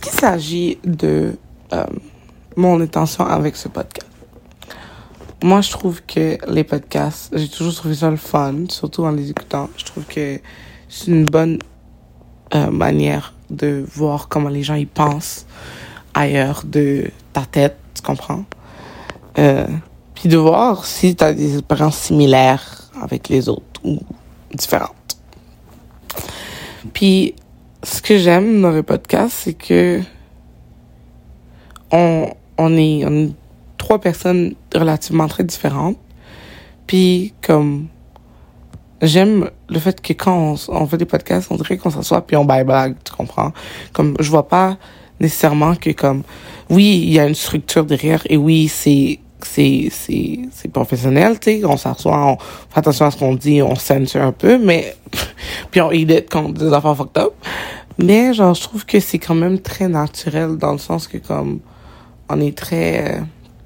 qu'il s'agit de mon intention avec ce podcast, moi, je trouve que les podcasts, j'ai toujours trouvé ça le fun, surtout en les écoutant. Je trouve que c'est une bonne manière de voir comment les gens y pensent ailleurs de ta tête, tu comprends? Puis de voir si tu as des expériences similaires avec les autres ou différentes. Puis, ce que j'aime dans le podcast, c'est que on est 3 personnes relativement très différentes. Puis, comme, j'aime le fait que quand on fait des podcasts, on dirait qu'on s'assoit puis on blague, tu comprends? Comme, je vois pas nécessairement que comme, oui, il y a une structure derrière et oui, c'est professionnel, tu sais, on s'assoit, on fait attention à ce qu'on dit, on censure un peu, mais, puis on edit quand on dit des affaires fucked up. Mais, genre, je trouve que c'est quand même très naturel dans le sens que comme, on est très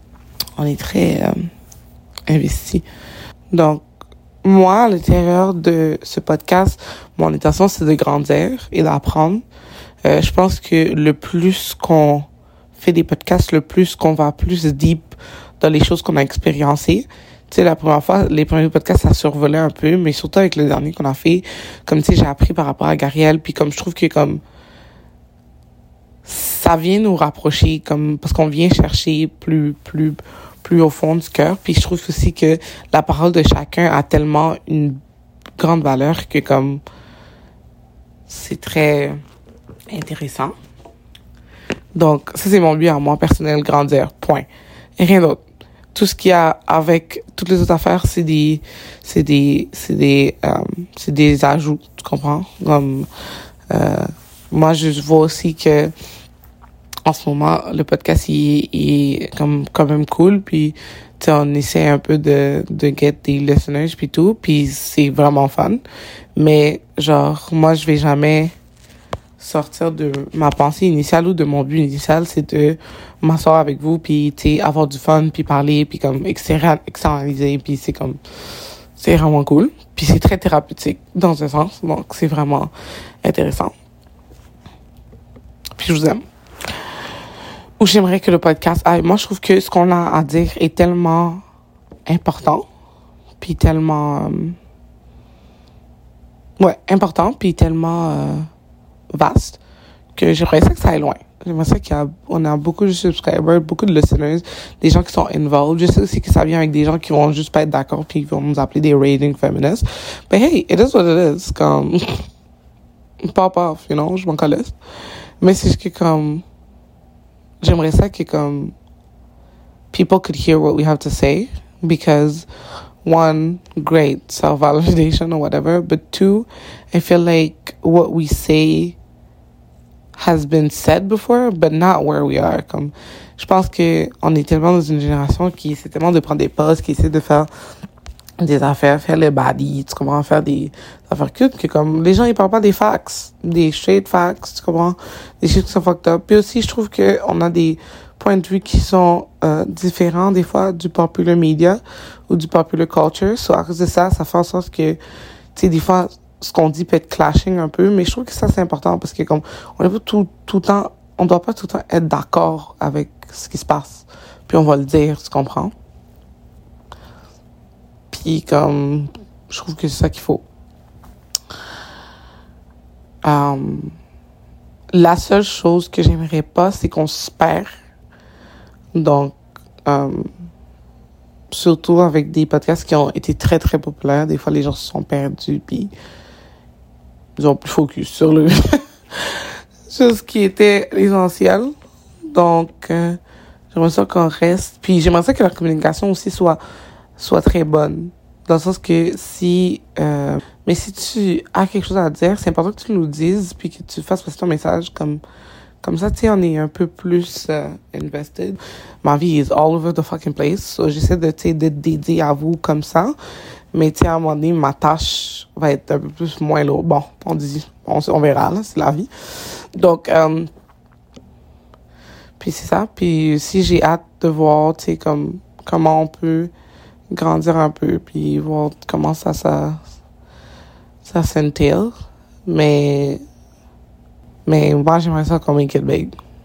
investi. Donc, moi, à l'intérieur de ce podcast, mon intention, c'est de grandir et d'apprendre. Je pense que le plus qu'on fait des podcasts, le plus qu'on va plus deep dans les choses qu'on a expériencées. Tu sais, la première fois, les premiers podcasts, ça survolait un peu, mais surtout avec le dernier qu'on a fait, comme tu sais, j'ai appris par rapport à Gariel, puis comme je trouve que comme ça vient nous rapprocher, comme parce qu'on vient chercher plus au fond du cœur, puis je trouve aussi que la parole de chacun a tellement une grande valeur que comme c'est très intéressant. Donc, ça, c'est mon but à moi personnel, grandir, point. Et rien d'autre. Tout ce qu'il y a avec toutes les autres affaires, c'est des ajouts, tu comprends? Comme, moi, je vois aussi que, en ce moment, le podcast, il est comme, quand même cool, puis, tu sais, on essaie un peu de get des listeners puis tout, puis c'est vraiment fun. Mais, genre, moi, je vais jamais sortir de ma pensée initiale ou de mon but initial, c'est de m'asseoir avec vous puis tu sais avoir du fun puis parler puis comme externaliser puis c'est comme c'est vraiment cool puis c'est très thérapeutique dans un sens, donc c'est vraiment intéressant. Puis je vous aime. Ou j'aimerais que le podcast aille. Moi je trouve que ce qu'on a à dire est tellement important puis tellement important puis tellement vaste que j'aimerais ça que ça aille loin. J'aimerais ça qu'on a beaucoup de subscribers, beaucoup de listeners, des gens qui sont involved. Je sais aussi que ça vient avec des gens qui vont juste pas être d'accord puis qui vont nous appeler des raging feminists. But hey, it is what it is. Comme, pop off, you know, je m'en calisse. Mais c'est juste que comme, j'aimerais ça que comme, people could hear what we have to say because one, great self-validation or whatever, but two, I feel like what we say has been said before, but not where we are. Comme, je pense que on est tellement dans une génération qui essaie tellement de prendre des postes, qui essaie de faire des affaires, faire les baddies, tu comprends, faire des affaires cutes, que comme, les gens, ils parlent pas des facts, des straight facts, tu comprends, des choses qui sont fucked up. Puis aussi, je trouve que on a des points de vue qui sont différents, des fois, du popular media ou du popular culture. So, à cause de ça, ça fait en sorte que, tu sais, des fois, ce qu'on dit peut être clashing un peu, mais je trouve que ça, c'est important parce que comme, on est pas tout le temps, on doit pas tout le temps être d'accord avec ce qui se passe. Puis on va le dire, tu comprends? Puis comme, je trouve que c'est ça qu'il faut. La seule chose que j'aimerais pas, c'est qu'on se perd. Donc, surtout avec des podcasts qui ont été très, très populaires, des fois, les gens se sont perdus, puis ils ont plus focus sur le sur ce qui était l'essentiel. Donc, j'aimerais ça qu'on reste. Puis j'aimerais ça que la communication aussi soit très bonne. Dans le sens que mais si tu as quelque chose à dire, c'est important que tu nous dises puis que tu fasses passer ton message comme ça, tu sais, on est un peu plus invested. Ma vie is all over the fucking place. So, j'essaie de dédier à vous comme ça. Mais, tu sais, à un moment donné, ma tâche va être un peu plus moins lourde. Bon, on verra, là, c'est la vie. Donc, puis c'est ça. Puis si j'ai hâte de voir, tu sais, comment on peut grandir un peu, puis voir comment ça s'entail. Mais moi, j'aimerais ça qu'on make it big.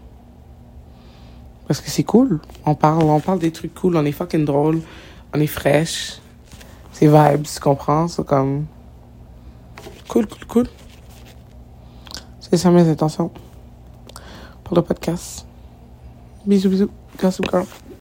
Parce que c'est cool. On parle des trucs cool. On est fucking drôle. On est fraîche. C'est vibes, tu comprends? C'est comme... Cool. C'est ça mes intentions pour le podcast. Bisous. Gossip Girl.